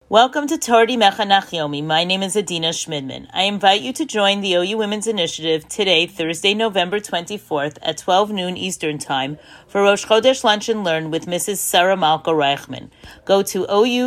Welcome to Torah Mechanach Yomi. My name is Adina Schmidman. I invite you to join the OU Women's Initiative today, Thursday, November 24th at 12 noon Eastern Time for Rosh Chodesh Lunch and Learn with Mrs. Sarah Malka Reichman. Go to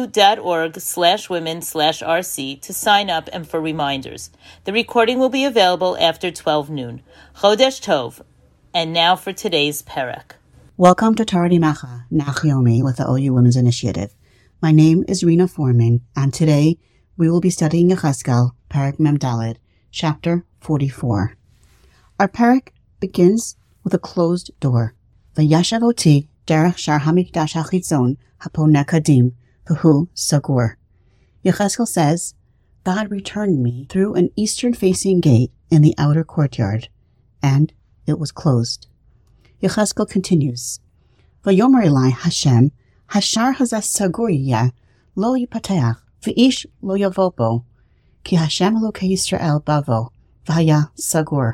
ou.org/women/RC to sign up and for reminders. The recording will be available after 12 noon. Chodesh Tov. And now for today's Perek. Welcome to Torah Mechanach Yomi with the OU Women's Initiative. My name is Rena Foreman, and today we will be studying Yechezkel, Perek Mem Daled, chapter 44. Our Perek begins with a closed door. Vayashav oti derech shar hamikdash hachitzon hapone kadim v'hu sagur. Yechezkel says, God returned me through an eastern-facing gate in the outer courtyard, and it was closed. Yechezkel continues, Vayomer Elai Hashem, Hashar hazeh sagur yeh, lo yipateach, v'ish lo yavo bo, ki Hashem Elokei Yisrael bavo, v'haya sagur.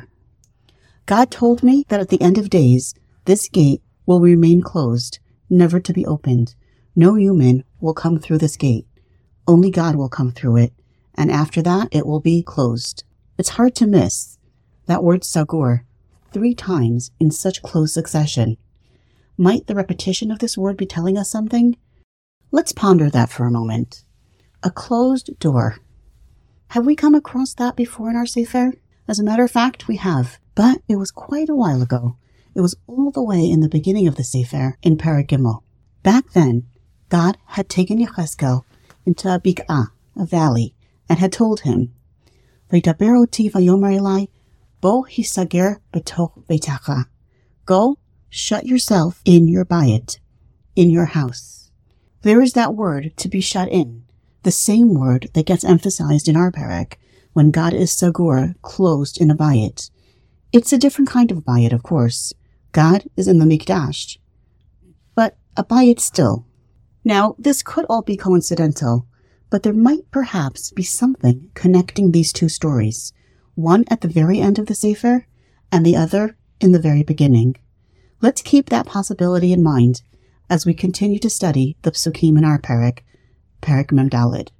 God told me that at the end of days, this gate will remain closed, never to be opened. No human will come through this gate. Only God will come through it, and after that it will be closed. It's hard to miss that word sagur 3 times in such close succession. Might the repetition of this word be telling us something? Let's ponder that for a moment. A closed door. Have we come across that before in our Sefer? As a matter of fact, we have, but it was quite a while ago. It was all the way in the beginning of the Sefer in Perek Gimel. Back then, God had taken Yechezkel into a bik'ah, a valley, and had told him, V'yidaber oti vayomer elai, bo hisager betoch beitecha. Go, shut yourself in your bayit, in your house. There is that word, to be shut in, the same word that gets emphasized in our Perek when God is sagur, closed in a bayit. It's a different kind of bayit, of course. God is in the mikdash, but a bayit still. Now, this could all be coincidental, but there might perhaps be something connecting these two stories, one at the very end of the Sefer and the other in the very beginning. Let's keep that possibility in mind as we continue to study the Psukim in our Perek, Perek Mem Daled.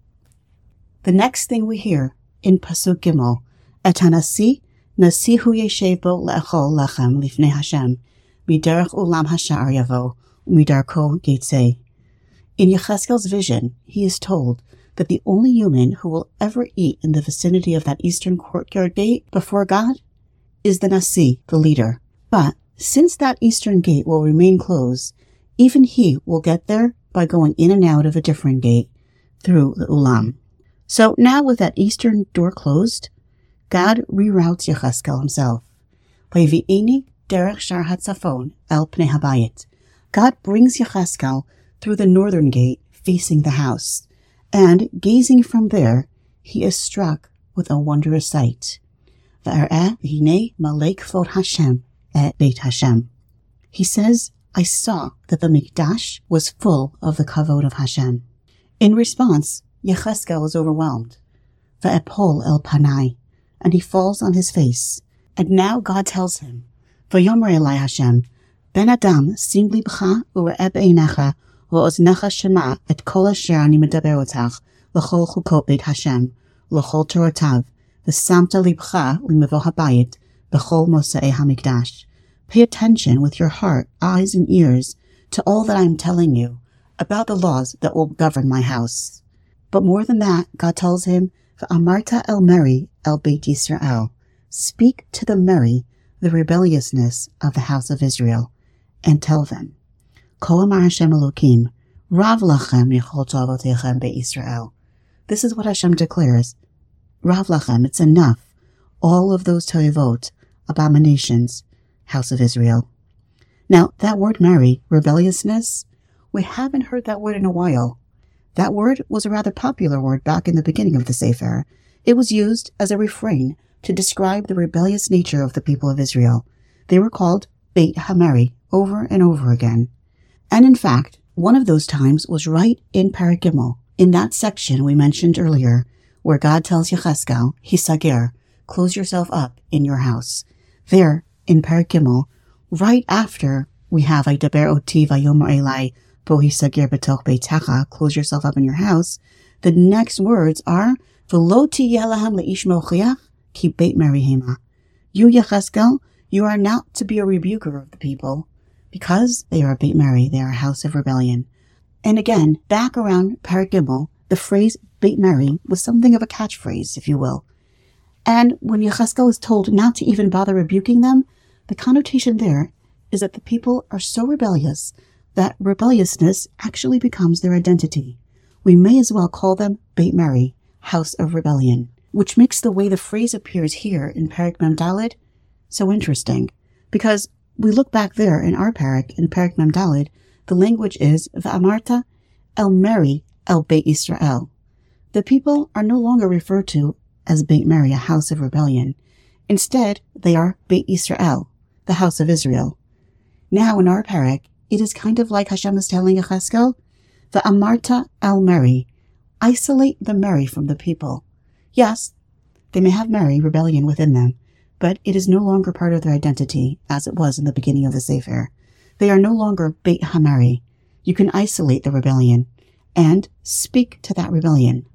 The next thing we hear in Pasuk Gimel, Et hanasi nasihu yeshev bo le'echol lechem lifnei Hashem, miderech ulam hasha'ar yavo, umidarko yetzeh. In Yechezkel's vision, he is told that the only human who will ever eat in the vicinity of that eastern courtyard gate before God is the Nasi, the leader. But since that eastern gate will remain closed, even he will get there by going in and out of a different gate through the Ulam. So now with that eastern door closed, God reroutes Yechezkel himself. Vayvi'eni derech shar hatzafon el pnei habayit. God brings Yechezkel through the northern gate facing the house, and gazing from there, he is struck with a wondrous sight. V'ar'eh v'hinei malei kvod Hashem et Beit Hashem. He says, I saw that the Mikdash was full of the kavod of Hashem. In response, Yechezkel is overwhelmed. V'epol el panai, and he falls on his face. And now God tells him, V'yomer elai Hashem, Ben Adam sim libcha u're'eh b'einecha v'oznecha shema et kol asher ani medaber otach l'chol chukot Beit Hashem l'chol torotav v'samta libcha l'mevo habayit b'chol mosei hamikdash. Pay attention with your heart, eyes, and ears to all that I am telling you about the laws that will govern my house. But more than that, God tells him, V'amarta el meri el Beit Yisrael. Speak to the meri, the rebelliousness of the house of Israel, and tell them, Ko amar Hashem Elokim, Rav lachem yichol tovotechem Beit Yisrael. This is what Hashem declares. Rav lachem, it's enough. All of those toivot, abominations, house of Israel. Now, that word meri, rebelliousness, we haven't heard that word in a while. That word was a rather popular word back in the beginning of the Sefer. It was used as a refrain to describe the rebellious nature of the people of Israel. They were called Beit HaMeri over and over again. And in fact, one of those times was right in Perek Gimel, in that section we mentioned earlier, where God tells Yechezkel, Hisager, close yourself up in your house. There, in Perek Gimel, right after we have Vaydaber oti vayomer elai bo hisager betoch beitecha, close yourself up in your house, The next words are, V'lo tiyeh lahem le'ish mochiach ki beit meri hema. You, Yechezkel, you are not to be a rebuker of the people, because they are Beit Meri, they are a house of rebellion. And again, back around Perek Gimel, the phrase Beit Meri was something of a catchphrase, if you will. And when Yechezkel is told not to even bother rebuking them, the connotation there is that the people are so rebellious that rebelliousness actually becomes their identity. We may as well call them Beit Meri, house of rebellion, which makes the way the phrase appears here in Perek Mem Daled so interesting, because we look back there in our parak, in Perek Mem Daled, the language is V'amarta el Meri el Beit Yisrael. The people are no longer referred to as Beit Meri, a house of rebellion. Instead, they are Beit Yisrael, the house of Israel. Now in our parak, it is kind of like Hashem is telling Yechezkel, V'amarta el Meri, isolate the Meri from the people. Yes, they may have Meri, rebellion, within them, but it is no longer part of their identity, as it was in the beginning of the Sefer. They are no longer Beit HaMeri. You can isolate the rebellion and speak to that rebellion.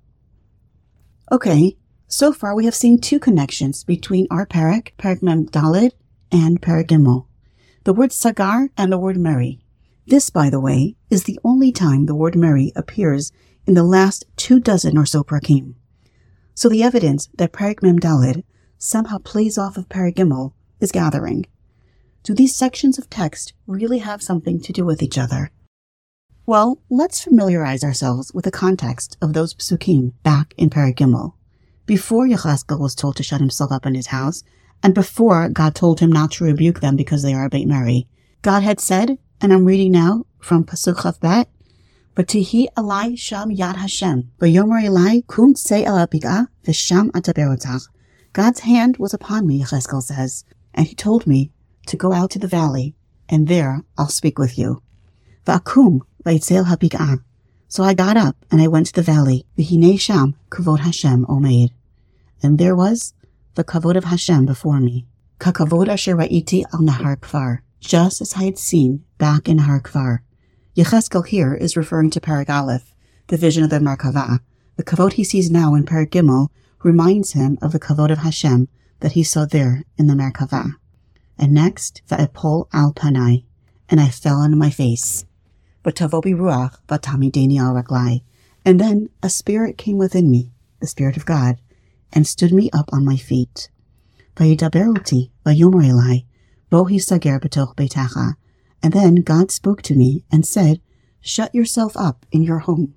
Okay, so far we have seen two connections between our parak, Perek Mem Daled, and Perek Gimel. The word Sagar and the word Meri. This, by the way, is the only time the word Meri appears in the last 24 or so parakim. So the evidence that Perek Mem Daled somehow plays off of Perek Gimel is gathering. Do these sections of text really have something to do with each other? Well, let's familiarize ourselves with the context of those psukim back in Perek Gimel. Before Yechezkel was told to shut himself up in his house, and before God told him not to rebuke them because they are Beit Meri, God had said, and I'm reading now from Pasuk Chaf Bet, V'tihi alai sham yad Hashem, v'yomer elai kum tzei el ha'bik'ah, v'sham ataber otach. God's hand was upon me, Yechezkel says, and he told me to go out to the valley, and there I'll speak with you. V'akum v'yitzei el ha'bik'ah. So I got up, and I went to the valley, v'hinei sham kavod Hashem omeid. And there was the kavod of Hashem before me, kavod asher ra'iti al nahar kfar, just as I had seen back in Har Kfar. Yechezkel here is referring to Perek Aleph, the vision of the Merkavah. The kavod he sees now in Perek Gimel reminds him of the kavod of Hashem that he saw there in the Merkavah. And next, va'epol al panai, and I fell on my face. V'tavo bi ruach v'tamideni al raglai, and then a spirit came within me, the Spirit of God, and stood me up on my feet. V'yidaber oti v'yomer elai, bo hisager b'toch beitecha. And then God spoke to me and said, shut yourself up in your home.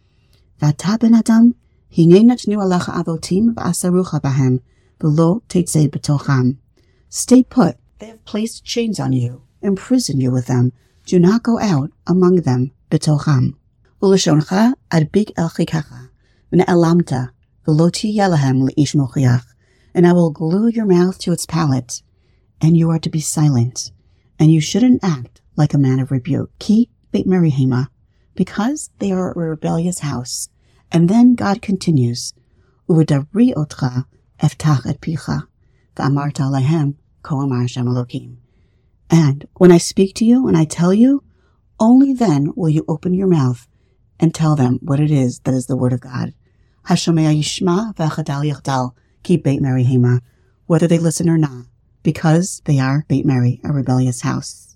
V'ata ben adam, hinei natnu alecha avotim v'asarucha bahem, v'lo teitzei b'tocham. Stay put, they have placed chains on you, imprison you with them, do not go out among them, b'tocham. U'lashoncha adbik el chikacha, v'ne'elamta, v'lo tiyeh lahem le'ish mochiach. And I will glue your mouth to its palate, and you are to be silent. And you shouldn't act like a man of rebuke. Ki Beit Meri hema, because they are a rebellious house. And then God continues, U'v'dabri otcha eftach et picha, v'amarta lehem ko amar Hashem Elokim. And when I speak to you and I tell you, only then will you open your mouth and tell them what it is that is the word of God. Hashomea yishma v'achadal yichdal ki Beit Meri hema, whether they listen or not, because they are Beit Meri, a rebellious house.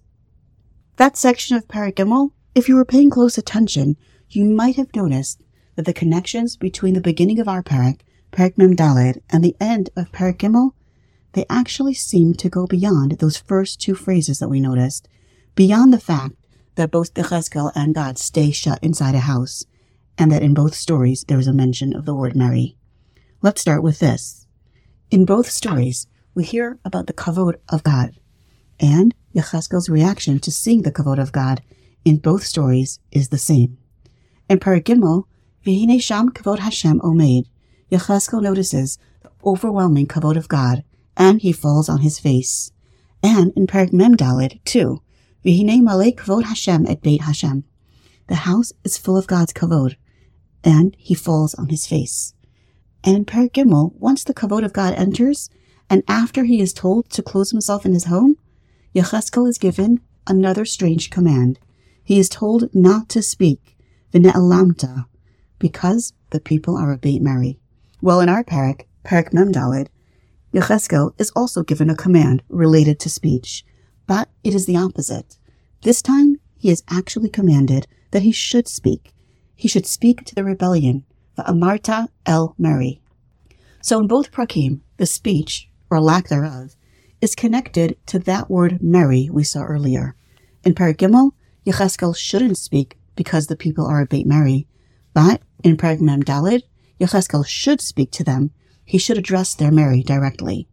That section of Perek Gimel, if you were paying close attention, you might have noticed that the connections between the beginning of our parak, Perek Mem Daled, and the end of Perek Gimel, they actually seem to go beyond those first two phrases that we noticed, beyond the fact that both Yechezkel and God stay shut inside a house, and that in both stories there is a mention of the word Meri. Let's start with this. In both stories, we hear about the kavod of God, and Yechezkel's reaction to seeing the kavod of God in both stories is the same. In Perek Gimel, v'hinei sham kavod Hashem omeid, Yechezkel notices the overwhelming kavod of God, and he falls on his face. And in Perek Mem Daled, too, v'hinei malei kavod Hashem et Beit Hashem, the house is full of God's kavod, and he falls on his face. And in Perek Gimel, once the kavod of God enters, and after he is told to close himself in his home, Yechezkel is given another strange command. He is told not to speak, v'ne'elamta, because the people are a Beit Mary. Well, in our parak Mem Daled, Yechezkel is also given a command related to speech, but it is the opposite. This time, he is actually commanded that he should speak. He should speak to the rebellion, Va'amarta el Mary. So in both prakim, the speech, or lack thereof, is connected to that word Mary we saw earlier. In Parak Gimel, Yechezkel shouldn't speak because the people are a Beit Mary, but in Parak Mem Daled, Yechezkel should speak to them. He should address their Mary directly.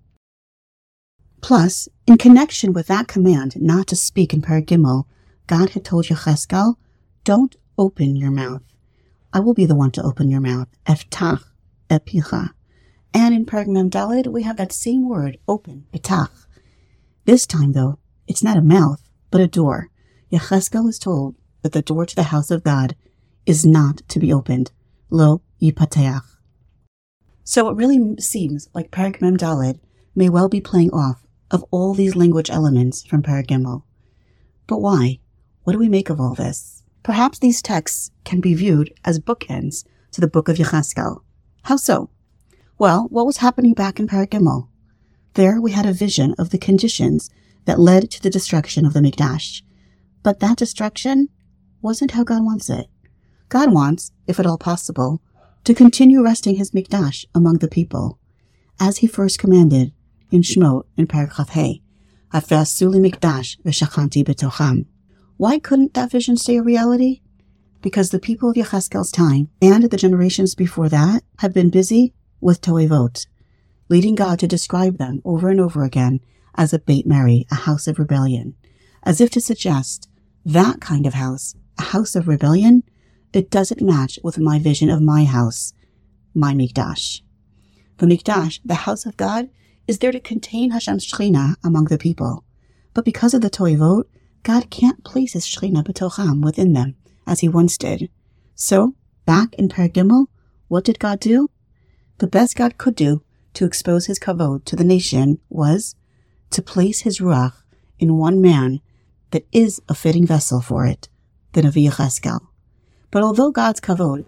Plus, in connection with that command not to speak in Parak Gimel, God had told Yechezkel, don't open your mouth. I will be the one to open your mouth. Eftach et picha. And in Parak Mem Daled, we have that same word, open, betach. This time, though, it's not a mouth, but a door. Yechezkel is told that the door to the house of God is not to be opened. Lo yipateach. So it really seems like Parak Mem Daled may well be playing off of all these language elements from Parak Gimel. But why? What do we make of all this? Perhaps these texts can be viewed as bookends to the book of Yechezkel. How so? Well, what was happening back in Parak Gimel? There we had a vision of the conditions that led to the destruction of the Mikdash. But that destruction wasn't how God wants it. God wants, if at all possible, to continue resting his Mikdash among the people, as he first commanded in Shemot in Parak Chaf Hei, V'asu li Mikdash v'shachanti b'tocham. Why couldn't that vision stay a reality? Because the people of Yechezkel's time and the generations before that have been busy with toevot, leading God to describe them over and over again as a Beit Mary, a house of rebellion, as if to suggest that kind of house, a house of rebellion, it doesn't match with my vision of my house, my Mikdash. The Mikdash, the house of God, is there to contain Hashem's Shekhinah among the people. But because of the toevot, God can't place his Shekhinah b'tocham within them, as he once did. So, back in Parak Gimel, what did God do? The best God could do to expose his kavod to the nation was to place his ruach in one man that is a fitting vessel for it, the Navi Yechezkel. But although God's kavod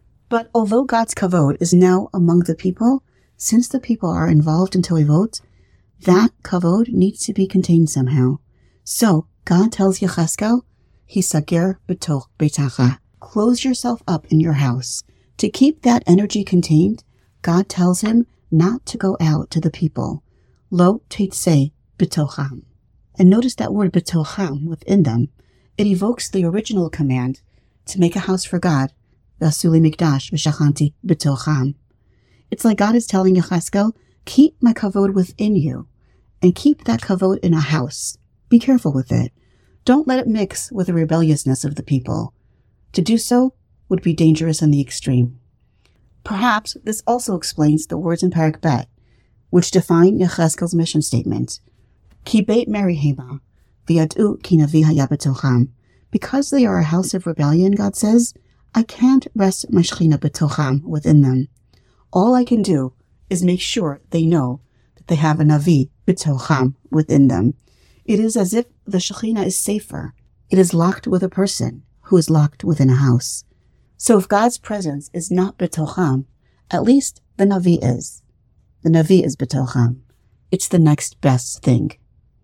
is now among the people, since the people are involved in toevot, that kavod needs to be contained somehow. So God tells Yechezkel, Hisager b'toch beitacha, close yourself up in your house. To keep that energy contained, God tells him not to go out to the people. Lo teitzei b'tocham. And notice that word b'tocham within them. It evokes the original command to make a house for God, V'asu li Mikdash v'shachanti b'tocham. It's like God is telling Yechezkel, keep my kavod within you, and keep that kavod in a house. Be careful with it. Don't let it mix with the rebelliousness of the people. To do so would be dangerous in the extreme. Perhaps this also explains the words in Parak Bet, which define Yechezkel's mission statement. Ki Beit Mary hema, v'yad'u ki navi haya b'tocham. Because they are a house of rebellion, God says, I can't rest my Shekhinah b'tocham within them. All I can do is make sure they know that they have a Navi b'tocham within them. It is as if the Shekhinah is safer. It is locked with a person who is locked within a house. So if God's presence is not b'tocham, at least the Navi is. The Navi is b'tocham. It's the next best thing.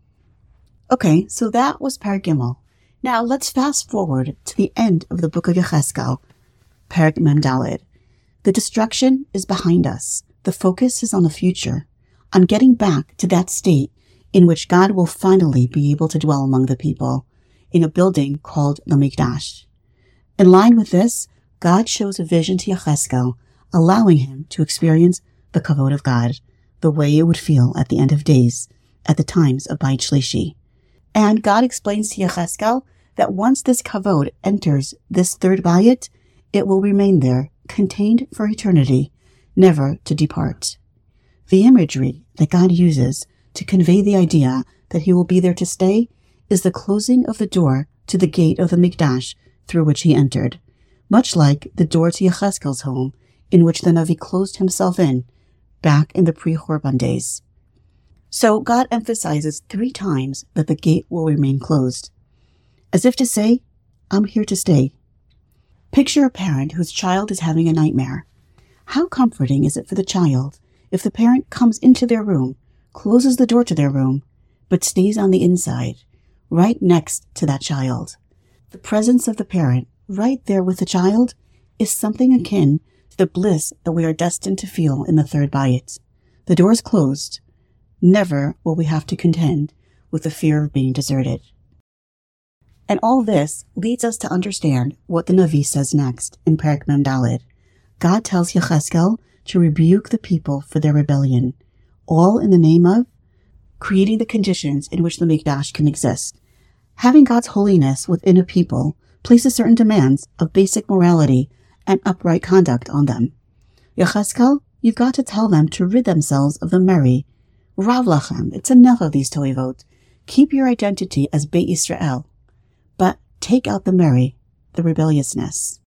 Okay, so that was Parak Gimel. Now let's fast forward to the end of the book of Yechezkel, Parak Mem Daled. The destruction is behind us. The focus is on the future, on getting back to that state in which God will finally be able to dwell among the people in a building called the Mikdash. In line with this, God shows a vision to Yechezkel, allowing him to experience the kavod of God, the way it would feel at the end of days, at the times of Beit Shlishi. And God explains to Yechezkel that once this kavod enters this third bayit, it will remain there, contained for eternity, never to depart. The imagery that God uses to convey the idea that he will be there to stay is the closing of the door to the gate of the Mikdash through which he entered, much like the door to Yechezkel's home, in which the Navi closed himself in, back in the pre-Churban days. So God emphasizes 3 times that the gate will remain closed, as if to say, I'm here to stay. Picture a parent whose child is having a nightmare. How comforting is it for the child if the parent comes into their room, closes the door to their room, but stays on the inside, right next to that child. The presence of the parent right there with the child is something akin to the bliss that we are destined to feel in the third bayit. The door is closed. Never will we have to contend with the fear of being deserted. And all this leads us to understand what the Navi says next in Perek Mem Daled. God tells Yechezkel to rebuke the people for their rebellion, all in the name of creating the conditions in which the Mikdash can exist. Having God's holiness within a people places certain demands of basic morality and upright conduct on them. Yechezkel, you've got to tell them to rid themselves of the merry. Rav lachem, it's enough of these toivot. Keep your identity as Beit Yisrael, but take out the merry, the rebelliousness.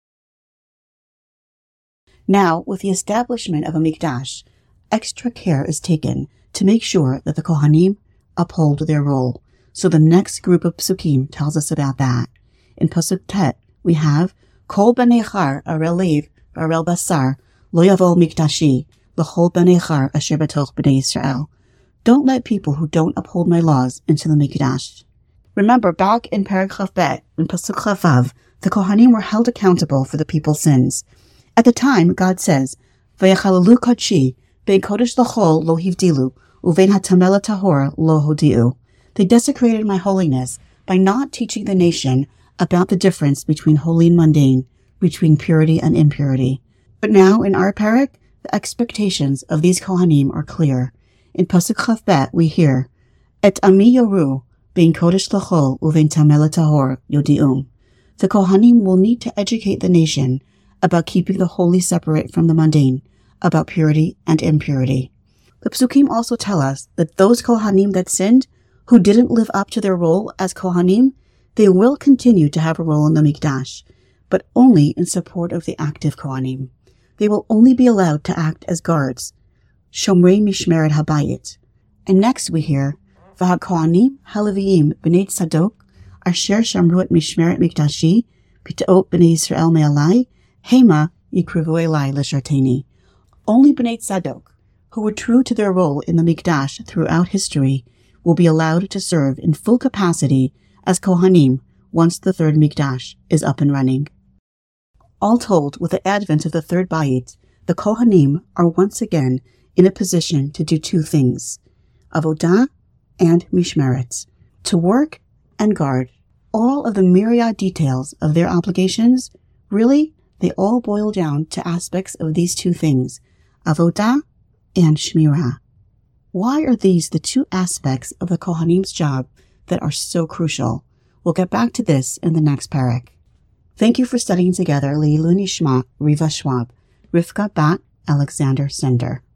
Now, with the establishment of a Mikdash, extra care is taken to make sure that the Kohanim uphold their role. So the next group of psukim tells us about that. In Pasuk Tet, we have Kol b'nei char arel leiv arel basar lo yavol mikdashi l'chol b'nei char asher b'toch b'nei Yisrael. Don't let people who don't uphold my laws into the Mikdash. Remember, back in Perek Chav Bet, in Pasuk Chavav, the Kohanim were held accountable for the people's sins. At the time, God says, V'yachalalu kodshi, bein kodesh l'chol lo hivdilu, uvein hatamel tahor lo hodi'u. They desecrated my holiness by not teaching the nation about the difference between holy and mundane, between purity and impurity. But now, in our Perek, the expectations of these Kohanim are clear. In Pasuk Chav Bet, we hear, Et ami yoru, bein kodesh l'chol uvein tamel tahor yodi'um. The Kohanim will need to educate the nation about keeping the holy separate from the mundane, about purity and impurity. The Psukim also tell us that those Kohanim that sinned, who didn't live up to their role as Kohanim, they will continue to have a role in the Mikdash, but only in support of the active Kohanim. They will only be allowed to act as guards, Shomrei Mishmeret Habayit. And next we hear, V'ha-Kohanim Haleviim b'nei Tzadok, asher shamru et Mishmeret Mikdashi, pitaot b'nei Yisrael me'alai, Hema yikrivu elai l'sharteni. Only b'nei Tzadok, who were true to their role in the Mikdash throughout history, will be allowed to serve in full capacity as Kohanim once the third Mikdash is up and running. All told, with the advent of the third Bayit, the Kohanim are once again in a position to do two things, Avodah and Mishmeret, to work and guard. All of the myriad details of their obligations, really, they all boil down to aspects of these two things, Avodah and Shmirah. Why are these the two aspects of the Kohanim's job that are so crucial? We'll get back to this in the next Perek. Thank you for studying together Le'ilu Nishma Riva Schwab, Rivka Bat Alexander Sender.